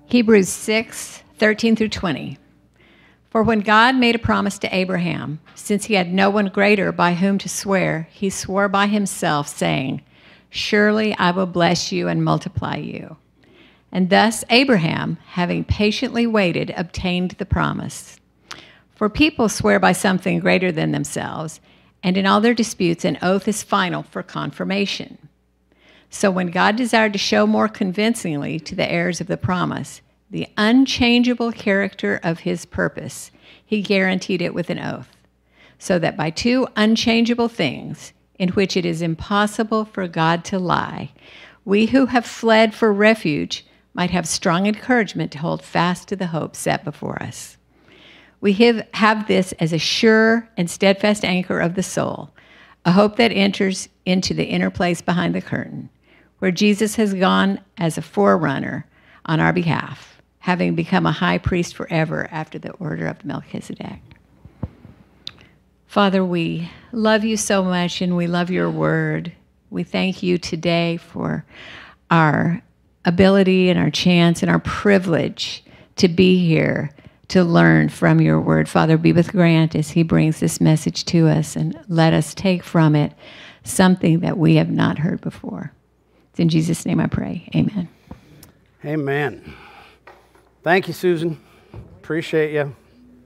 Hebrews 6:13 through 20. For when God made a promise to Abraham, since he had no one greater by whom to swear, he swore by himself, saying, Surely I will bless you and multiply you. And thus Abraham, having patiently waited, obtained the promise. For people swear by something greater than themselves, and in all their disputes an oath is final for confirmation. So when God desired to show more convincingly to the heirs of the promise the unchangeable character of his purpose, he guaranteed it with an oath, so that by two unchangeable things, in which it is impossible for God to lie, we who have fled for refuge might have strong encouragement to hold fast to the hope set before us. We have this as a sure and steadfast anchor of the soul, a hope that enters into the inner place behind the curtain, where Jesus has gone as a forerunner on our behalf, having become a high priest forever after the order of Melchizedek. Father, we love you so much, and we love your word. We thank you today for our ability and our chance and our privilege to be here to learn from your word. Father, be with Grant as he brings this message to us, and let us take from it something that we have not heard before. It's in Jesus' name I pray. Amen. Amen. Thank you, Susan. Appreciate you.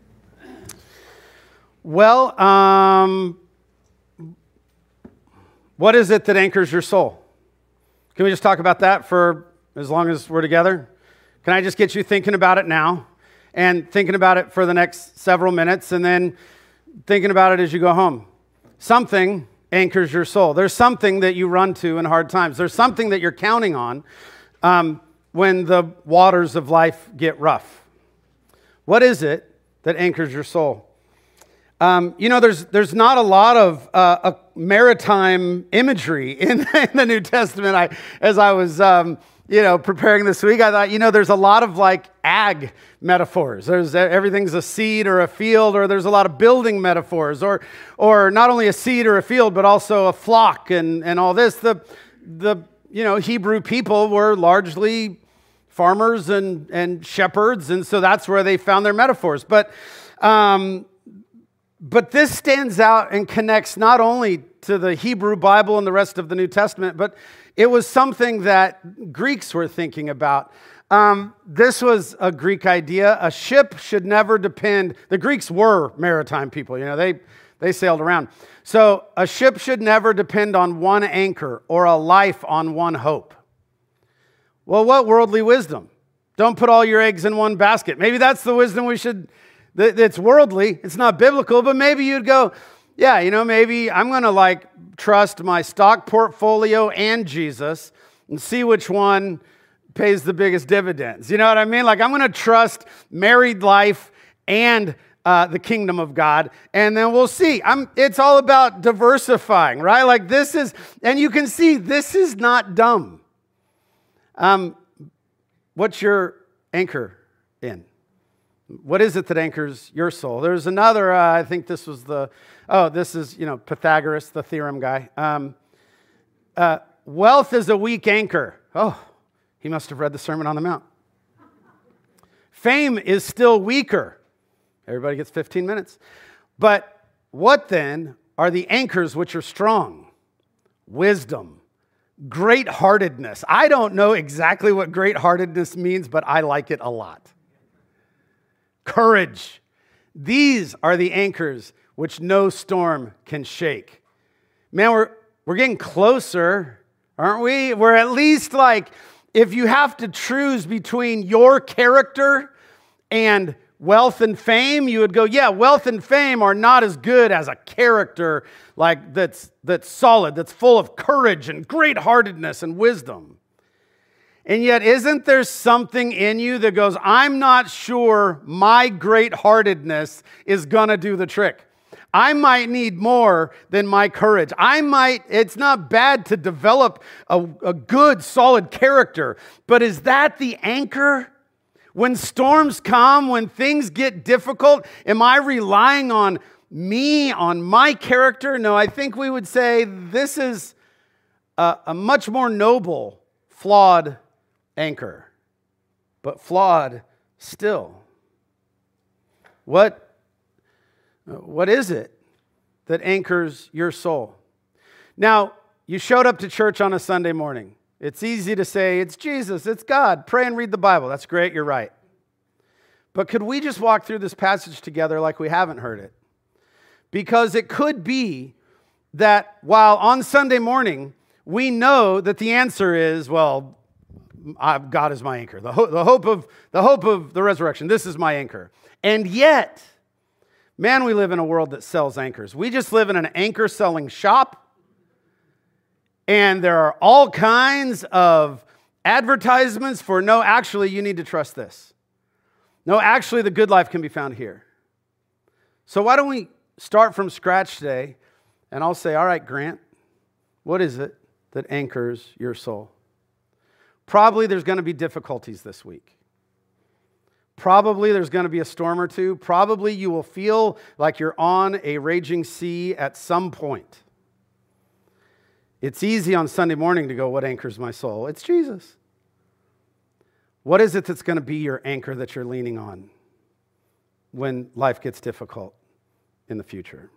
Well, what is it that anchors your soul? Can we just talk about that for as long as we're together? Can I just get you thinking about it now and thinking about it for the next several minutes and then thinking about it as you go home? Something anchors your soul. There's something that you run to in hard times. There's something that you're counting on when the waters of life get rough. What is it that anchors your soul? There's not a lot of maritime imagery in the New Testament. As I was preparing this week, I thought, there's a lot of like ag metaphors. Everything's a seed or a field, or there's a lot of building metaphors, or not only a seed or a field, but also a flock and all this. The Hebrew people were largely farmers and shepherds, and so that's where they found their metaphors. But this stands out and connects not only to the Hebrew Bible and the rest of the New Testament, but it was something that Greeks were thinking about. This was a Greek idea. A ship should never depend. The Greeks were maritime people. They sailed around. So a ship should never depend on one anchor or a life on one hope. Well, what worldly wisdom? Don't put all your eggs in one basket. Maybe that's the wisdom we should. It's worldly. It's not biblical, but maybe you'd go, maybe I'm going to trust my stock portfolio and Jesus and see which one pays the biggest dividends. You know what I mean? I'm going to trust married life and the kingdom of God, and then we'll see. It's all about diversifying, right? And you can see this is not dumb. What's your anchor in? What is it that anchors your soul? There's another, I think this was this is, Pythagoras, the theorem guy. Wealth is a weak anchor. Oh, he must have read the Sermon on the Mount. Fame is still weaker. Everybody gets 15 minutes. But what then are the anchors which are strong? Wisdom, great-heartedness. I don't know exactly what great-heartedness means, but I like it a lot. Courage. These are the anchors which no storm can shake. Man, we're getting closer, aren't we? We're at least if you have to choose between your character and wealth and fame, you would go, wealth and fame are not as good as a character that's solid, that's full of courage and great-heartedness and wisdom. And yet, isn't there something in you that goes, I'm not sure my great-heartedness is going to do the trick. I might need more than my courage. It's not bad to develop a good, solid character, but is that the anchor? When storms come, when things get difficult, am I relying on me, on my character? No, I think we would say this is a much more noble, flawed anchor. but flawed still. What is it that anchors your soul? Now, you showed up to church on a Sunday morning. It's easy to say, it's Jesus, it's God, pray and read the Bible. That's great, you're right. But could we just walk through this passage together like we haven't heard it? Because it could be that while on Sunday morning, we know that the answer is, well, God is my anchor. The hope of the resurrection. This is my anchor. And yet, man, we live in a world that sells anchors. We just live in an anchor selling shop. And there are all kinds of advertisements for, no, actually, you need to trust this. No, actually, the good life can be found here. So why don't we start from scratch today? And I'll say, all right, Grant, what is it that anchors your soul? Probably there's going to be difficulties this week. Probably there's going to be a storm or two. Probably you will feel like you're on a raging sea at some point. It's easy on Sunday morning to go, what anchors my soul? It's Jesus. What is it that's going to be your anchor that you're leaning on when life gets difficult in the future?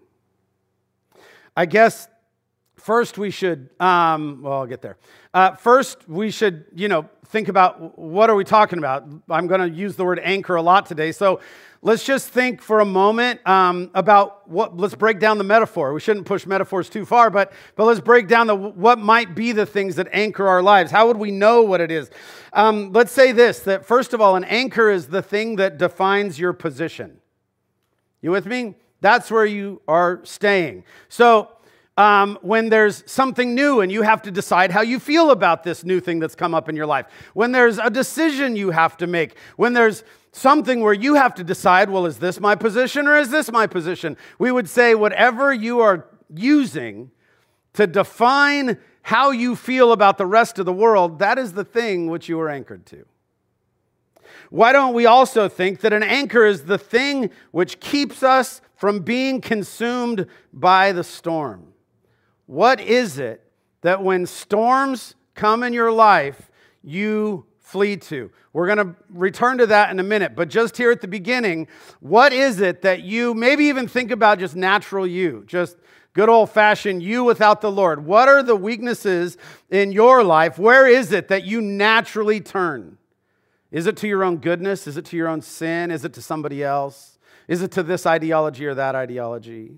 I guess first we should, I'll get there. First we should, think about what are we talking about? I'm going to use the word anchor a lot today. So let's just think for a moment about let's break down the metaphor. We shouldn't push metaphors too far, but let's break down what might be the things that anchor our lives. How would we know what it is? Let's say this, that first of all, an anchor is the thing that defines your position. You with me? That's where you are staying. So when there's something new and you have to decide how you feel about this new thing that's come up in your life, when there's a decision you have to make, when there's something where you have to decide, well, is this my position or is this my position? We would say whatever you are using to define how you feel about the rest of the world, that is the thing which you are anchored to. Why don't we also think that an anchor is the thing which keeps us from being consumed by the storm? What is it that when storms come in your life, you flee to? We're going to return to that in a minute, but just here at the beginning, what is it that you maybe even think about just natural you, just good old-fashioned you without the Lord? What are the weaknesses in your life? Where is it that you naturally turn? Is it to your own goodness? Is it to your own sin? Is it to somebody else? Is it to this ideology or that ideology?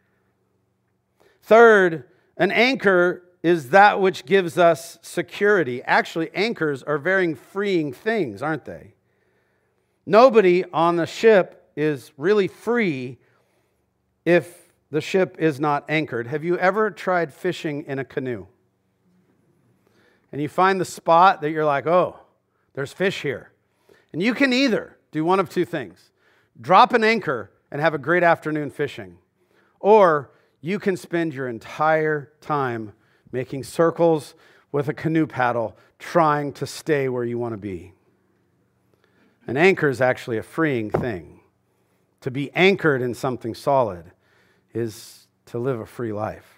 Third, an anchor is that which gives us security. Actually, anchors are very freeing things, aren't they? Nobody on the ship is really free if the ship is not anchored. Have you ever tried fishing in a canoe? And you find the spot that you're like, oh, there's fish here. And you can either do one of two things. Drop an anchor and have a great afternoon fishing. Or you can spend your entire time making circles with a canoe paddle, trying to stay where you want to be. An anchor is actually a freeing thing. To be anchored in something solid is to live a free life.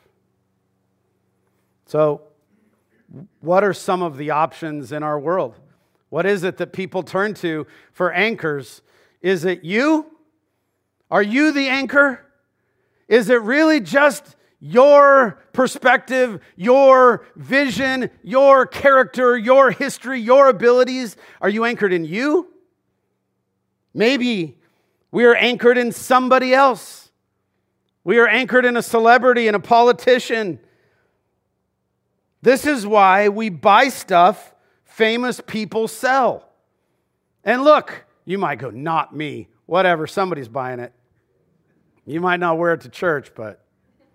So, what are some of the options in our world? What is it that people turn to for anchors? Is it you? Are you the anchor? Is it really just your perspective, your vision, your character, your history, your abilities? Are you anchored in you? Maybe we are anchored in somebody else. We are anchored in a celebrity and a politician. This is why we buy stuff famous people sell. And look, you might go, not me. Whatever, somebody's buying it. You might not wear it to church, but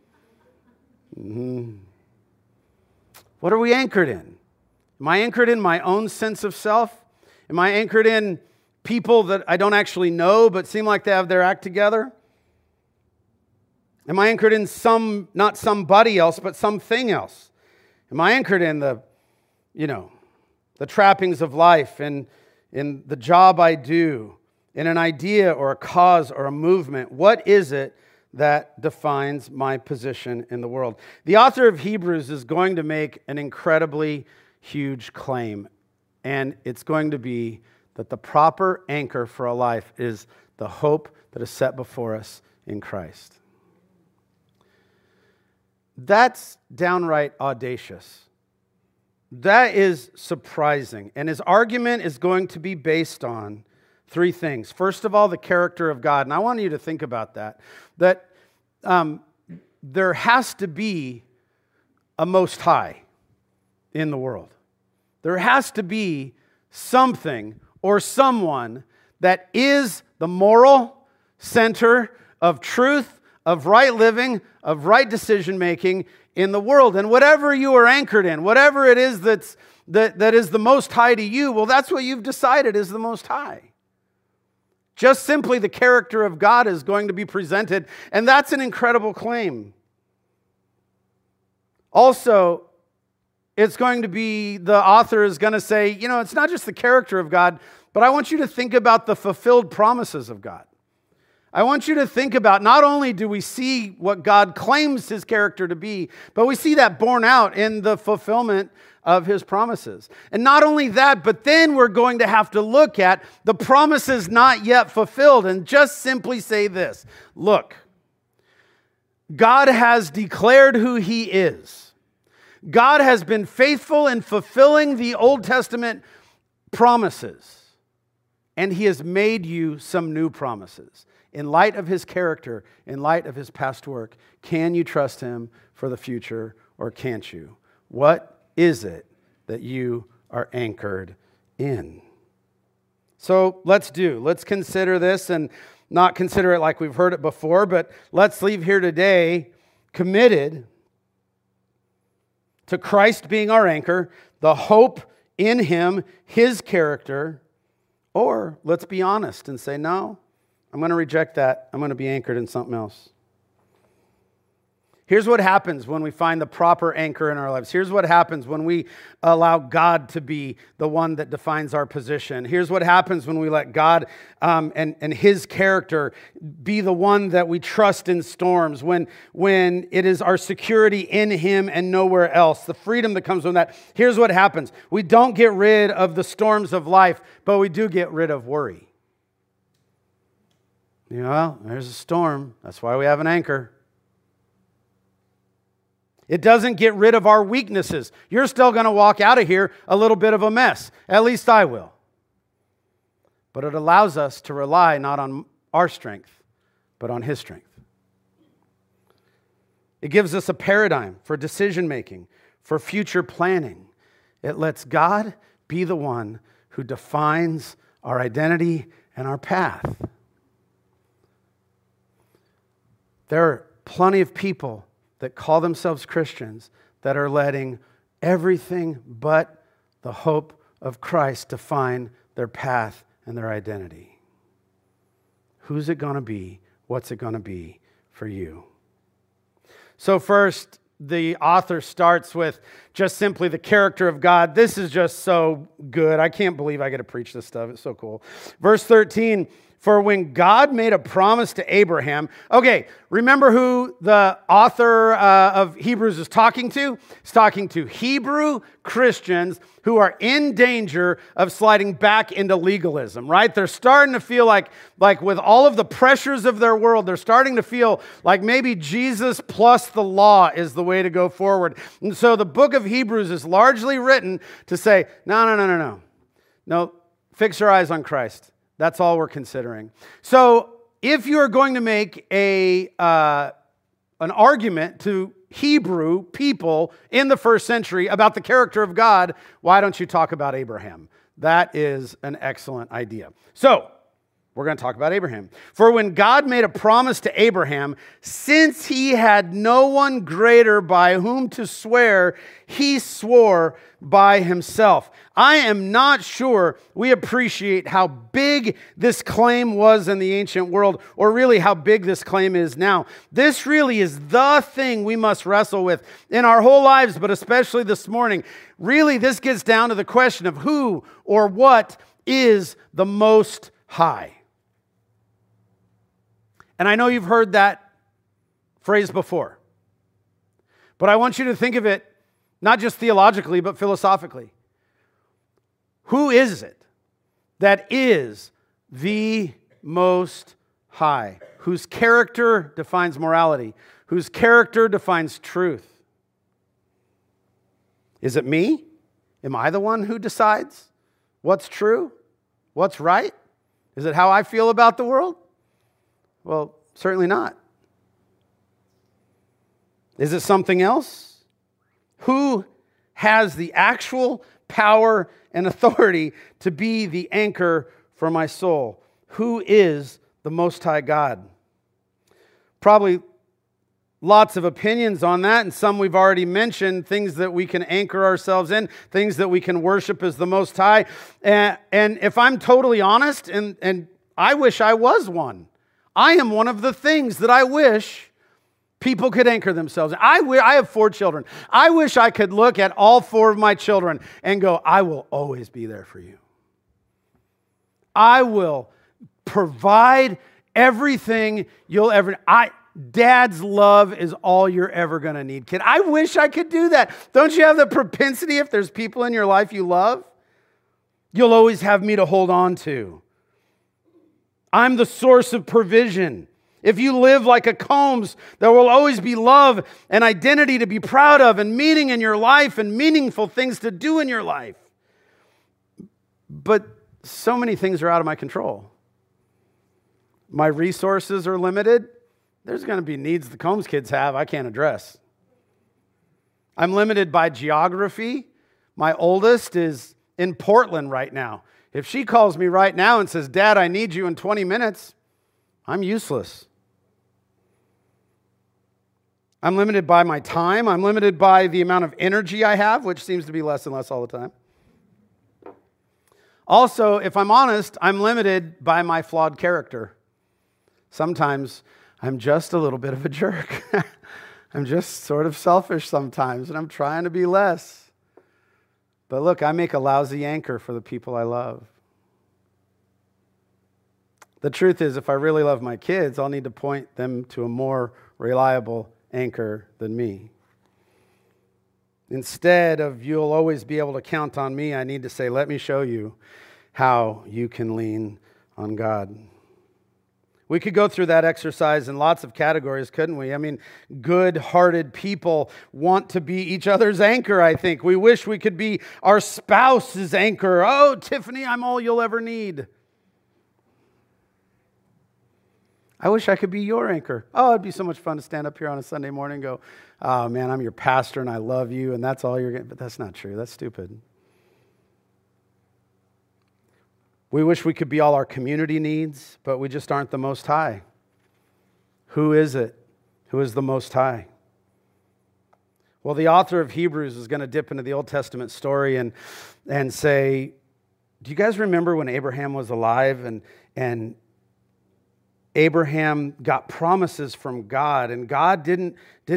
what are we anchored in? Am I anchored in my own sense of self? Am I anchored in people that I don't actually know but seem like they have their act together? Am I anchored in not somebody else, but something else? Am I anchored in the trappings of life and in the job I do, in an idea or a cause or a movement? What is it that defines my position in the world? The author of Hebrews is going to make an incredibly huge claim, and it's going to be that the proper anchor for a life is the hope that is set before us in Christ. That's downright audacious. That is surprising. And his argument is going to be based on three things. First of all, the character of God. And I want you to think about that. That there has to be a Most High in the world. There has to be something or someone that is the moral center of truth, of right living, of right decision making in the world. And whatever you are anchored in, whatever it is that is the Most High to you, well, that's what you've decided is the Most High. Just simply the character of God is going to be presented, and that's an incredible claim. Also, it's going to be, the author is going to say, it's not just the character of God, but I want you to think about the fulfilled promises of God. I want you to think about, not only do we see what God claims his character to be, but we see that borne out in the fulfillment of his promises. And not only that, but then we're going to have to look at the promises not yet fulfilled and just simply say this: look, God has declared who he is. God has been faithful in fulfilling the Old Testament promises, and he has made you some new promises. In light of his character, in light of his past work, can you trust him for the future or can't you? What is it that you are anchored in? So let's consider this and not consider it like we've heard it before, but let's leave here today committed to Christ being our anchor, the hope in him, his character, or let's be honest and say, no, I'm going to reject that. I'm going to be anchored in something else. Here's what happens when we find the proper anchor in our lives. Here's what happens when we allow God to be the one that defines our position. Here's what happens when we let God and his character be the one that we trust in storms, when it is our security in him and nowhere else, the freedom that comes from that. Here's what happens. We don't get rid of the storms of life, but we do get rid of worry. Well, there's a storm. That's why we have an anchor. It doesn't get rid of our weaknesses. You're still going to walk out of here a little bit of a mess. At least I will. But it allows us to rely not on our strength, but on his strength. It gives us a paradigm for decision making, for future planning. It lets God be the one who defines our identity and our path. There are plenty of people that call themselves Christians that are letting everything but the hope of Christ define their path and their identity. Who's it going to be? What's it going to be for you? So first, the author starts with just simply the character of God. This is just so good. I can't believe I get to preach this stuff. It's so cool. Verse 13, for when God made a promise to Abraham. Okay, remember who the author of Hebrews is talking to? He's talking to Hebrew Christians who are in danger of sliding back into legalism, right? They're starting to feel like with all of the pressures of their world, they're starting to feel like maybe Jesus plus the law is the way to go forward. And so the book of Hebrews is largely written to say, no, fix your eyes on Christ. That's all we're considering. So if you're going to make an argument to Hebrew people in the first century about the character of God, why don't you talk about Abraham? That is an excellent idea. So we're going to talk about Abraham. For when God made a promise to Abraham, since he had no one greater by whom to swear, he swore by himself. I am not sure we appreciate how big this claim was in the ancient world, or really how big this claim is now. This really is the thing we must wrestle with in our whole lives, but especially this morning. Really, this gets down to the question of who or what is the Most High. And I know you've heard that phrase before, but I want you to think of it not just theologically, but philosophically. Who is it that is the Most High, whose character defines morality, whose character defines truth. Is it me? Am I the one who decides what's true? What's right? Is it how I feel about the world? Well, certainly not. Is it something else? Who has the actual power and authority to be the anchor for my soul? Who is the Most High God? Probably lots of opinions on that, and some we've already mentioned, things that we can anchor ourselves in, things that we can worship as the Most High. And if I'm totally honest, and I wish I was one, I am one of the things that I wish people could anchor themselves in. I have 4 children. I wish I could look at all 4 of my children and go, I will always be there for you. I will provide everything you'll ever... Dad's love is all you're ever going to need, kid. I wish I could do that. Don't you have the propensity, if there's people in your life you love, you'll always have me to hold on to. I'm the source of provision. If you live like a Combs, there will always be love and identity to be proud of and meaning in your life and meaningful things to do in your life. But so many things are out of my control. My resources are limited. There's going to be needs the Combs kids have I can't address. I'm limited by geography. My oldest is in Portland right now. If she calls me right now and says, Dad, I need you in 20 minutes, I'm useless. I'm limited by my time. I'm limited by the amount of energy I have, which seems to be less and less all the time. Also, if I'm honest, I'm limited by my flawed character. Sometimes I'm just a little bit of a jerk. I'm just sort of selfish sometimes, and I'm trying to be less. But look, I make a lousy anchor for the people I love. The truth is, if I really love my kids, I'll need to point them to a more reliable anchor than me. Instead of you'll always be able to count on me, I need to say, let me show you how you can lean on God. We could go through that exercise in lots of categories, couldn't we? I mean, good-hearted people want to be each other's anchor, I think. We wish we could be our spouse's anchor. Oh, Tiffany, I'm all you'll ever need. I wish I could be your anchor. Oh, it'd be so much fun to stand up here on a Sunday morning and go, oh, man, I'm your pastor and I love you, and that's all you're getting. But that's not true. That's stupid. We wish we could be all our community needs, but we just aren't the Most High. Who is it? Who is the Most High? Well, the author of Hebrews is going to dip into the Old Testament story and say, do you guys remember when Abraham was alive and Abraham got promises from God, and God didn't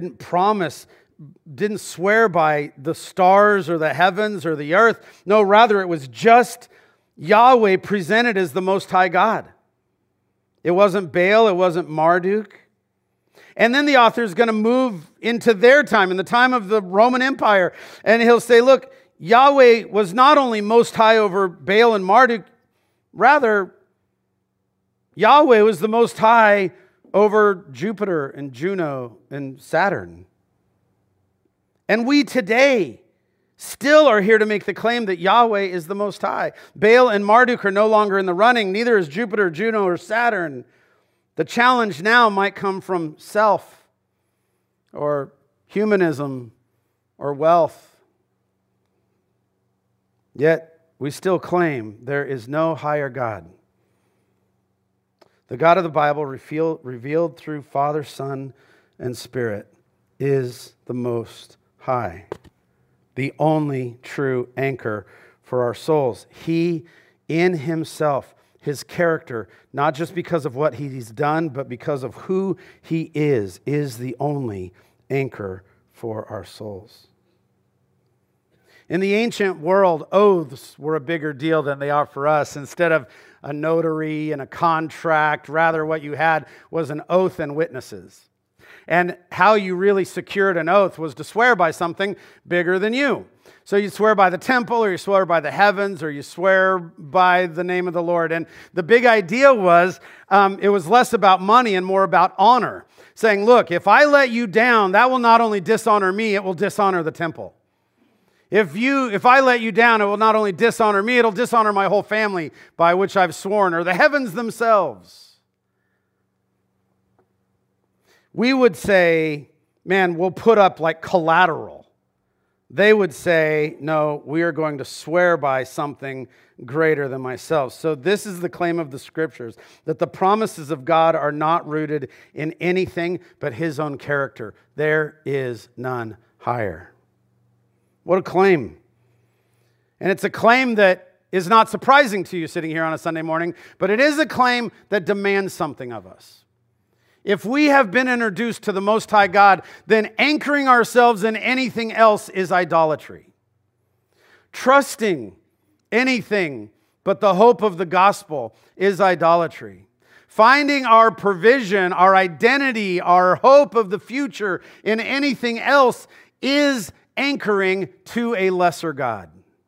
swear by the stars or the heavens or the earth. No, rather it was just Yahweh presented as the Most High God. It wasn't Baal, it wasn't Marduk. And then the author is going to move into their time, in the time of the Roman Empire, and he'll say, look, Yahweh was not only Most High over Baal and Marduk, rather, Yahweh was the Most High over Jupiter and Juno and Saturn. And we today still are here to make the claim that Yahweh is the Most High. Baal and Marduk are no longer in the running. Neither is Jupiter, Juno, or Saturn. The challenge now might come from self or humanism or wealth. Yet we still claim there is no higher God. The God of the Bible, revealed through Father, Son, and Spirit, is the Most High, the only true anchor for our souls. He, in himself, his character, not just because of what he's done, but because of who he is the only anchor for our souls. In the ancient world, oaths were a bigger deal than they are for us. Instead of a notary and a contract, rather what you had was an oath and witnesses. And how you really secured an oath was to swear by something bigger than you. So you swear by the temple, or you swear by the heavens, or you swear by the name of the Lord. And the big idea was it was less about money and more about honor. Saying, look, if I let you down, that will not only dishonor me, it will dishonor the temple. If I let you down, it will not only dishonor me, it'll dishonor my whole family by which I've sworn, or the heavens themselves. We would say, man, we'll put up like collateral. They would say, no, we are going to swear by something greater than myself. So this is the claim of the Scriptures, that the promises of God are not rooted in anything but His own character. There is none higher. What a claim. And it's a claim that is not surprising to you sitting here on a Sunday morning, but it is a claim that demands something of us. If we have been introduced to the Most High God, then anchoring ourselves in anything else is idolatry. Trusting anything but the hope of the gospel is idolatry. Finding our provision, our identity, our hope of the future in anything else is anchoring to a lesser God.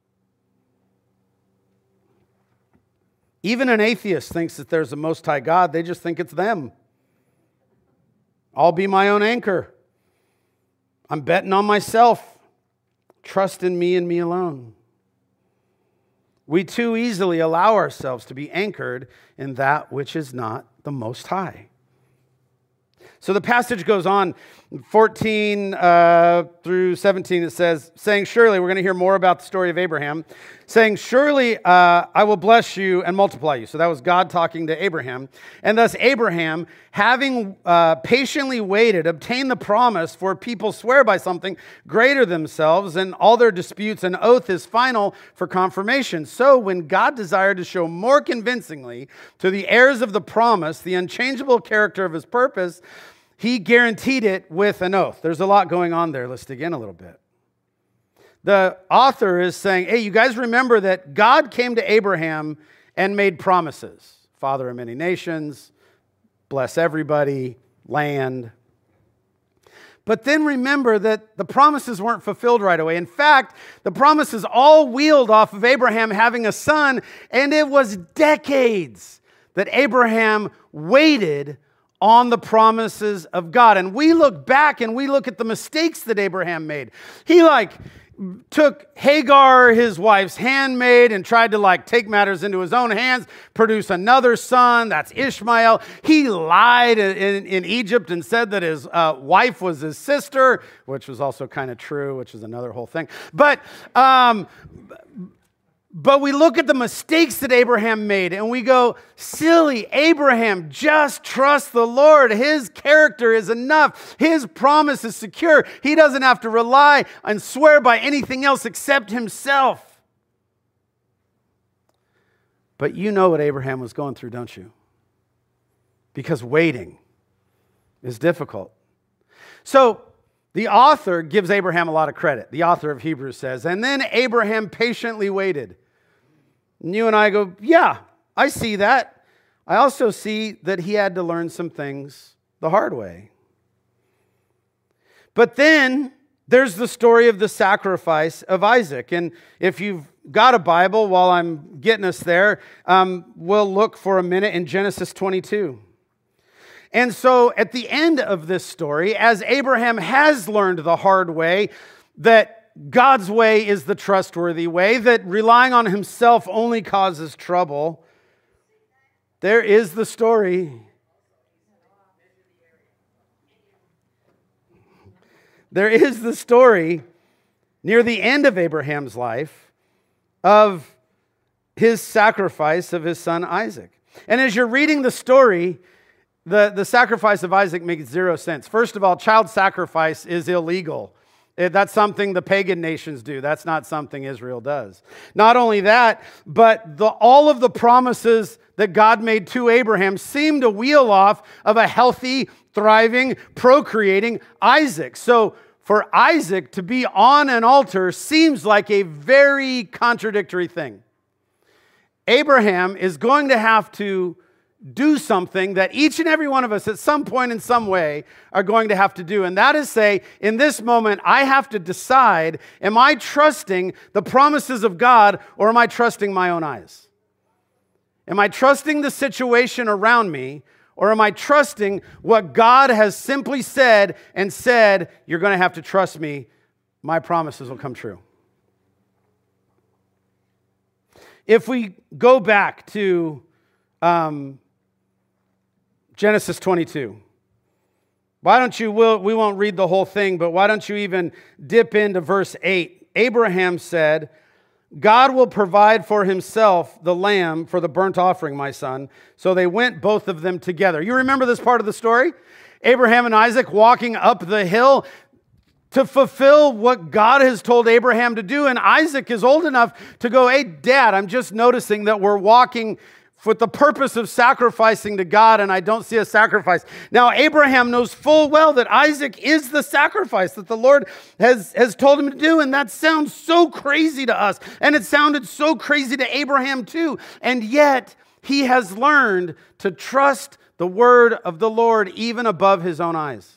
Even an atheist thinks that there's a Most High God. They just think it's them. I'll be my own anchor. I'm betting on myself. Trust in me and me alone. We too easily allow ourselves to be anchored in that which is not the Most High. So the passage goes on, 14 through 17, it says, saying, surely, we're going to hear more about the story of Abraham, saying, surely I will bless you and multiply you. So that was God talking to Abraham. And thus Abraham, having patiently waited, obtained the promise, for people swear by something greater themselves, and all their disputes, an oath is final for confirmation. So when God desired to show more convincingly to the heirs of the promise the unchangeable character of His purpose, He guaranteed it with an oath. There's a lot going on there. Let's dig in a little bit. The author is saying, hey, you guys remember that God came to Abraham and made promises. Father of many nations, bless everybody, land. But then remember that the promises weren't fulfilled right away. In fact, the promises all wheeled off of Abraham having a son, and it was decades that Abraham waited on the promises of God. And we look back and we look at the mistakes that Abraham made. He took Hagar, his wife's handmaid, and tried to take matters into his own hands, produce another son, that's Ishmael. He lied in Egypt and said that his wife was his sister, which was also kind of true, which is another whole thing. But we look at the mistakes that Abraham made and we go, silly Abraham, just trust the Lord. His character is enough. His promise is secure. He doesn't have to rely and swear by anything else except himself. But you know what Abraham was going through, don't you? Because waiting is difficult. So the author gives Abraham a lot of credit. The author of Hebrews says, and then Abraham patiently waited. And you and I go, yeah, I see that. I also see that he had to learn some things the hard way. But then there's the story of the sacrifice of Isaac. And if you've got a Bible, while I'm getting us there, we'll look for a minute in Genesis 22. And so at the end of this story, as Abraham has learned the hard way, that God's way is the trustworthy way, that relying on himself only causes trouble, there is the story. There is the story near the end of Abraham's life of his sacrifice of his son Isaac. And as you're reading the story, the sacrifice of Isaac makes zero sense. First of all, child sacrifice is illegal. That's something the pagan nations do. That's not something Israel does. Not only that, but all of the promises that God made to Abraham seem to wheel off of a healthy, thriving, procreating Isaac. So for Isaac to be on an altar seems like a very contradictory thing. Abraham is going to have to do something that each and every one of us at some point in some way are going to have to do. And that is say, in this moment, I have to decide, am I trusting the promises of God or am I trusting my own eyes? Am I trusting the situation around me or am I trusting what God has simply said and said, you're going to have to trust me, my promises will come true? If we go back to Genesis 22, why don't you, we won't read the whole thing, but why don't you even dip into verse 8? Abraham said, God will provide for himself the lamb for the burnt offering, my son. So they went, both of them together. You remember this part of the story? Abraham and Isaac walking up the hill to fulfill what God has told Abraham to do. And Isaac is old enough to go, hey, Dad, I'm just noticing that we're walking for the purpose of sacrificing to God, and I don't see a sacrifice. Now, Abraham knows full well that Isaac is the sacrifice that the Lord has told him to do, and that sounds so crazy to us, and it sounded so crazy to Abraham too, and yet he has learned to trust the word of the Lord even above his own eyes.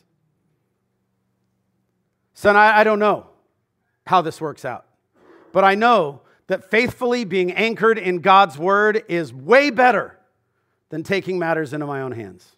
Son, I don't know how this works out, but I know that faithfully being anchored in God's word is way better than taking matters into my own hands.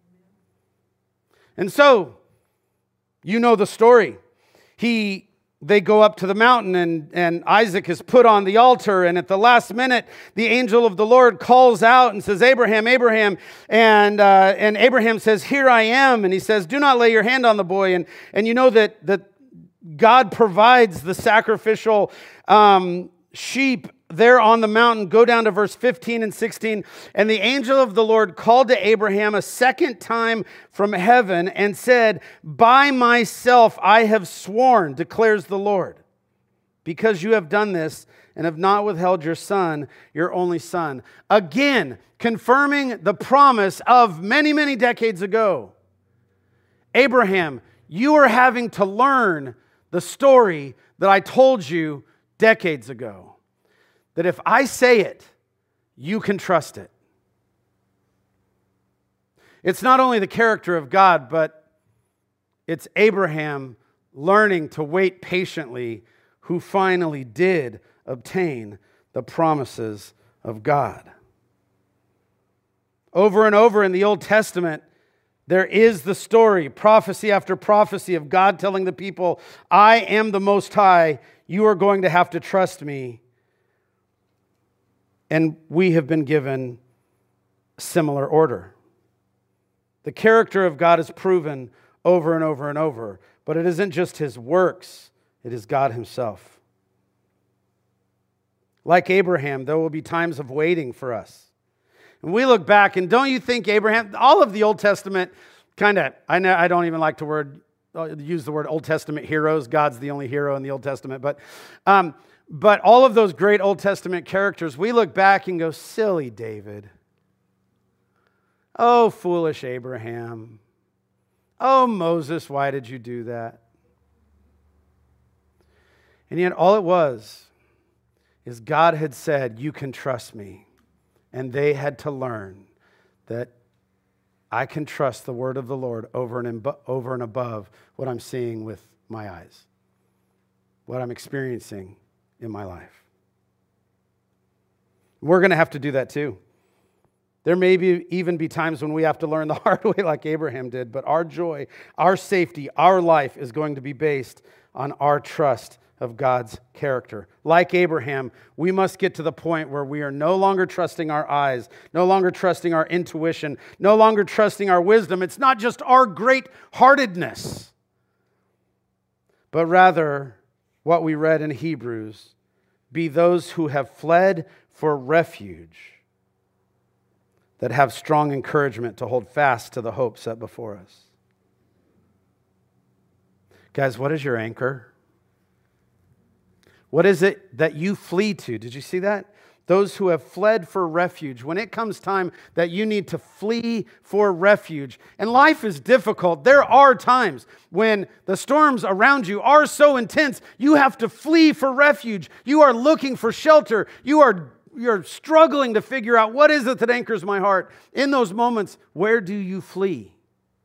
And so, you know the story. They go up to the mountain and Isaac is put on the altar, and at the last minute, the angel of the Lord calls out and says, Abraham, Abraham, and Abraham says, here I am, and he says, do not lay your hand on the boy, and you know that God provides the sacrificial sheep there on the mountain. Go down to verse 15 and 16. And the angel of the Lord called to Abraham a second time from heaven and said, by myself I have sworn, declares the Lord, because you have done this and have not withheld your son, your only son. Again, confirming the promise of many, many decades ago. Abraham, you are having to learn the story that I told you decades ago. That if I say it, you can trust it. It's not only the character of God, but it's Abraham learning to wait patiently, who finally did obtain the promises of God. Over and over in the Old Testament, there is the story, prophecy after prophecy, of God telling the people, I am the Most High, you are going to have to trust me. And we have been given similar order. The character of God is proven over and over and over, but it isn't just his works, it is God himself. Like Abraham, there will be times of waiting for us. And we look back, and don't you think Abraham, all of the Old Testament, I don't even like to use the word Old Testament heroes. God's the only hero in the Old Testament. But all of those great Old Testament characters, we look back and go, silly David. Oh, foolish Abraham. Oh, Moses, why did you do that? And yet all it was is God had said, you can trust me. And they had to learn that I can trust the word of the Lord over and above what I'm seeing with my eyes, what I'm experiencing in my life. We're going to have to do that too. There may even be times when we have to learn the hard way like Abraham did, but our joy, our safety, our life is going to be based on our trust of God's character. Like Abraham, we must get to the point where we are no longer trusting our eyes, no longer trusting our intuition, no longer trusting our wisdom. It's not just our great-heartedness, but rather what we read in Hebrews, be those who have fled for refuge, that have strong encouragement to hold fast to the hope set before us. Guys, what is your anchor? What is it that you flee to? Did you see that? Those who have fled for refuge. When it comes time that you need to flee for refuge, and life is difficult, there are times when the storms around you are so intense, you have to flee for refuge. You are looking for shelter. You are you're struggling to figure out what is it that anchors my heart, in those moments, where do you flee?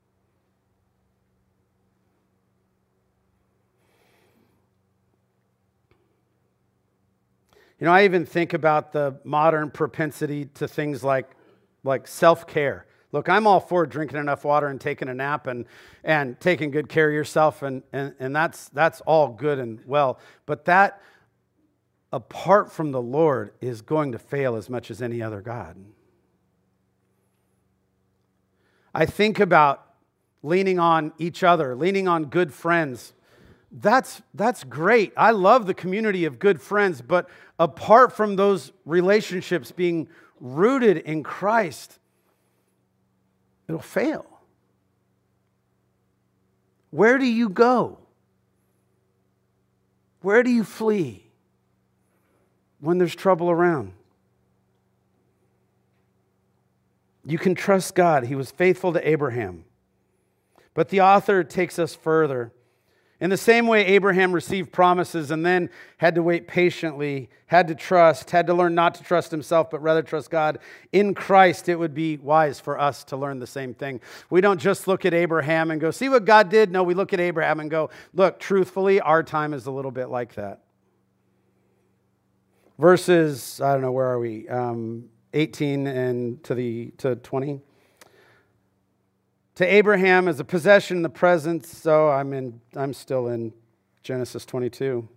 You know, I even think about the modern propensity to things like self-care. Look, I'm all for drinking enough water and taking a nap and taking good care of yourself, and that's all good and well. But that, apart from the Lord, is going to fail as much as any other God. I think about leaning on each other, leaning on good friends. That's great. I love the community of good friends, but apart from those relationships being rooted in Christ, it'll fail. Where do you go? Where do you flee when there's trouble around? You can trust God. He was faithful to Abraham. But the author takes us further. In the same way Abraham received promises and then had to wait patiently, had to trust, had to learn not to trust himself, but rather trust God in Christ, it would be wise for us to learn the same thing. We don't just look at Abraham and go, see what God did? No, we look at Abraham and go, look, truthfully, our time is a little bit like that. Verses, I don't know, where are we? 18 and to 20. To Abraham as a possession in the present, so I'm still in Genesis 22.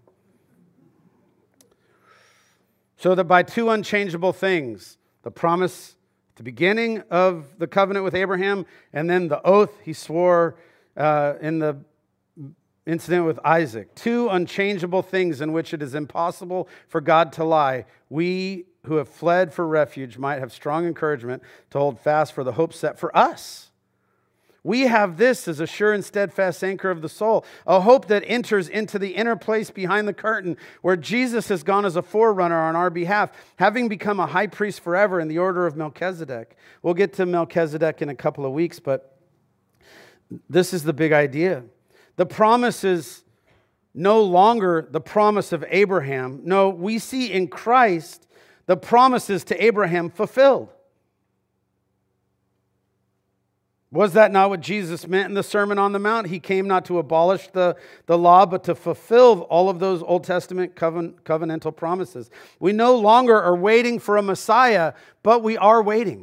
So that by two unchangeable things, the promise at the beginning of the covenant with Abraham, and then the oath he swore in the incident with Isaac, two unchangeable things in which it is impossible for God to lie, we who have fled for refuge might have strong encouragement to hold fast for the hope set for us. We have this as a sure and steadfast anchor of the soul, a hope that enters into the inner place behind the curtain, where Jesus has gone as a forerunner on our behalf, having become a high priest forever in the order of Melchizedek. We'll get to Melchizedek in a couple of weeks, but this is the big idea. The promise is no longer the promise of Abraham. No, we see in Christ the promises to Abraham fulfilled. Was that not what Jesus meant in the Sermon on the Mount? He came not to abolish the law, but to fulfill all of those Old Testament covenantal promises. We no longer are waiting for a Messiah, but we are waiting.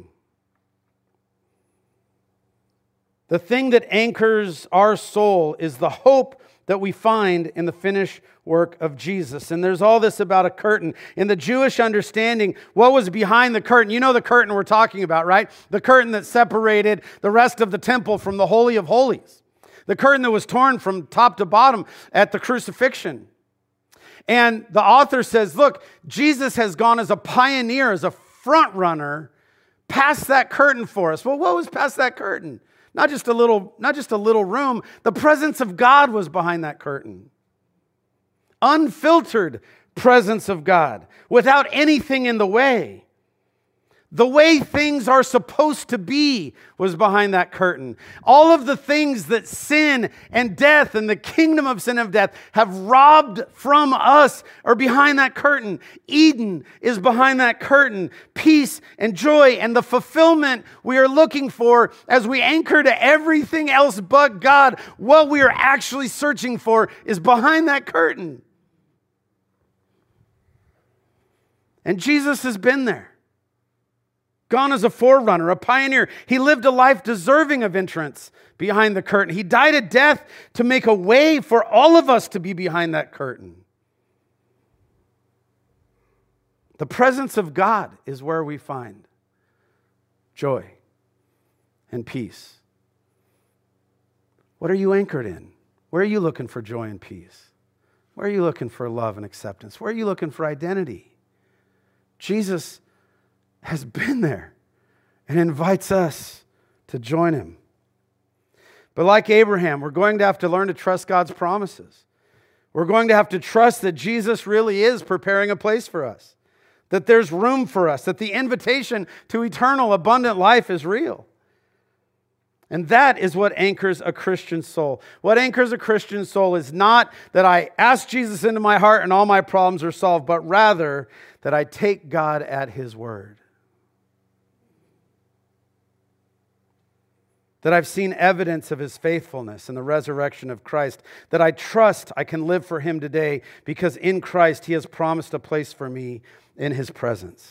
The thing that anchors our soul is the hope that we find in the finished work of Jesus. And there's all this about a curtain. In the Jewish understanding, what was behind the curtain? You know the curtain we're talking about, right? The curtain that separated the rest of the temple from the Holy of Holies. The curtain that was torn from top to bottom at the crucifixion. And the author says, look, Jesus has gone as a pioneer, as a front runner, past that curtain for us. Well, what was past that curtain? Not just a little room. The presence of God was behind that curtain. Unfiltered presence of God, without anything in the way. The way things are supposed to be was behind that curtain. All of the things that sin and death and the kingdom of sin and death have robbed from us are behind that curtain. Eden is behind that curtain. Peace and joy and the fulfillment we are looking for as we anchor to everything else but God, what we are actually searching for is behind that curtain. And Jesus has been there. Gone as a forerunner, a pioneer. He lived a life deserving of entrance behind the curtain. He died a death to make a way for all of us to be behind that curtain. The presence of God is where we find joy and peace. What are you anchored in? Where are you looking for joy and peace? Where are you looking for love and acceptance? Where are you looking for identity? Jesus has been there and invites us to join him. But like Abraham, we're going to have to learn to trust God's promises. We're going to have to trust that Jesus really is preparing a place for us, that there's room for us, that the invitation to eternal, abundant life is real. And that is what anchors a Christian soul. What anchors a Christian soul is not that I ask Jesus into my heart and all my problems are solved, but rather that I take God at His word. That I've seen evidence of His faithfulness in the resurrection of Christ. That I trust I can live for Him today because in Christ He has promised a place for me in His presence.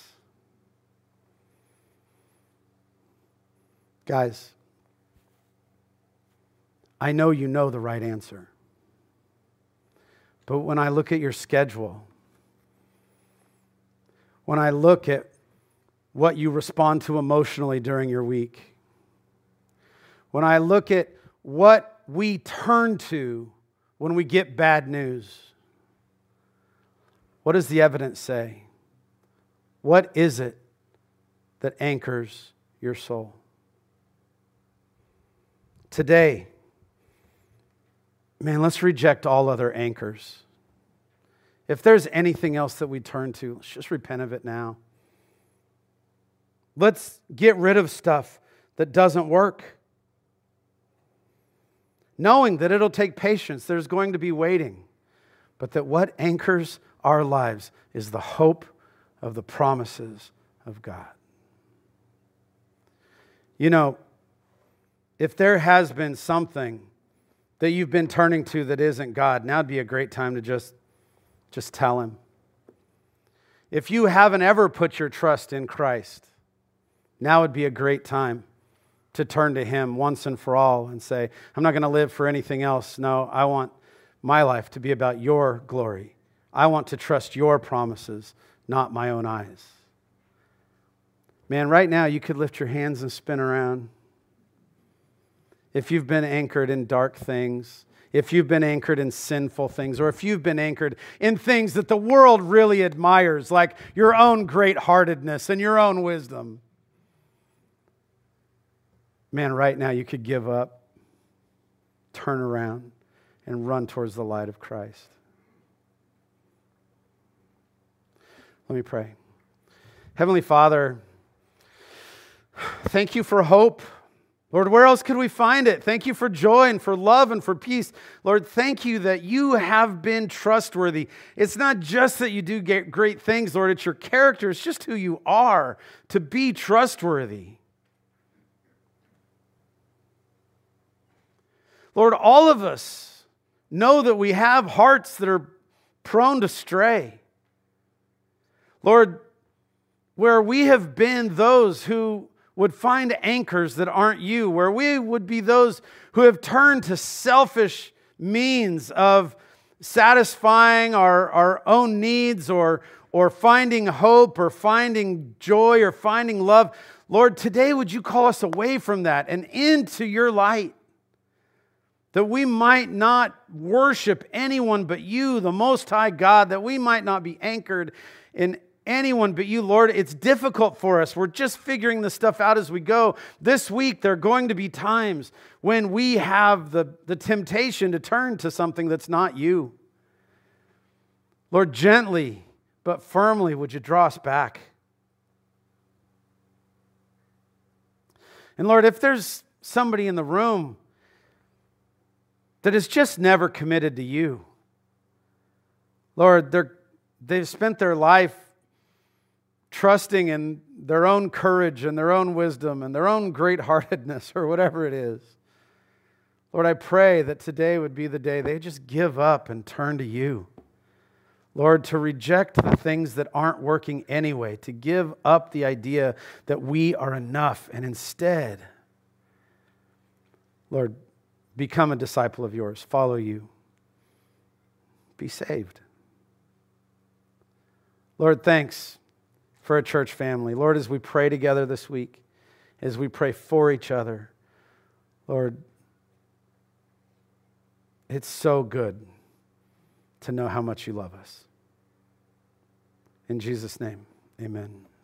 Guys, I know you know the right answer. But when I look at your schedule, when I look at what you respond to emotionally during your week, when I look at what we turn to when we get bad news, what does the evidence say? What is it that anchors your soul? Today, man, let's reject all other anchors. If there's anything else that we turn to, let's just repent of it now. Let's get rid of stuff that doesn't work. Knowing that it'll take patience, there's going to be waiting. But that what anchors our lives is the hope of the promises of God. You know, if there has been something that you've been turning to that isn't God, now would be a great time to just tell Him. If you haven't ever put your trust in Christ, now would be a great time to turn to Him once and for all and say, I'm not going to live for anything else. No, I want my life to be about Your glory. I want to trust Your promises, not my own eyes. Man, right now you could lift your hands and spin around. If you've been anchored in dark things, if you've been anchored in sinful things, or if you've been anchored in things that the world really admires, like your own great-heartedness and your own wisdom, man, right now you could give up, turn around, and run towards the light of Christ. Let me pray. Heavenly Father, thank You for hope. Lord, where else could we find it? Thank You for joy and for love and for peace. Lord, thank You that You have been trustworthy. It's not just that You do great things, Lord. It's Your character. It's just who You are to be trustworthy. Lord, all of us know that we have hearts that are prone to stray. Lord, where we have been those who would find anchors that aren't You, where we would be those who have turned to selfish means of satisfying our own needs or finding hope or finding joy or finding love. Lord, today would You call us away from that and into Your light, that we might not worship anyone but You, the Most High God, that we might not be anchored in anyone but You. Lord, it's difficult for us. We're just figuring this stuff out as we go. This week, there are going to be times when we have the temptation to turn to something that's not You. Lord, gently but firmly, would You draw us back? And Lord, if there's somebody in the room that has just never committed to You, Lord, they've spent their life trusting in their own courage and their own wisdom and their own great-heartedness or whatever it is. Lord, I pray that today would be the day they just give up and turn to You. Lord, to reject the things that aren't working anyway, to give up the idea that we are enough, and instead, Lord, become a disciple of Yours, follow You, be saved. Lord, thanks for a church family. Lord, as we pray together this week, as we pray for each other, Lord, it's so good to know how much You love us. In Jesus' name, amen.